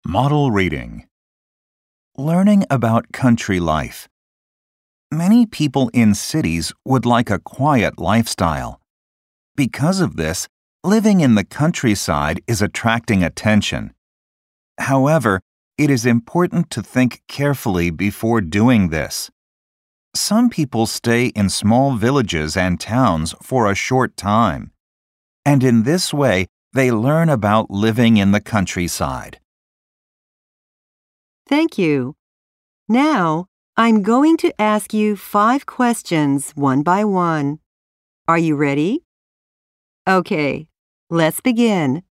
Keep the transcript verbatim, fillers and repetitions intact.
Model reading. Learning about country life. Many people in cities would like a quiet lifestyle. Because of this, living in the countryside is attracting attention. However, it is important to think carefully before doing this. Some people stay in small villages and towns for a short time, and in this way, they learn about living in the countryside. Thank you. Now, I'm going to ask you five questions one by one. Are you ready? Okay, let's begin.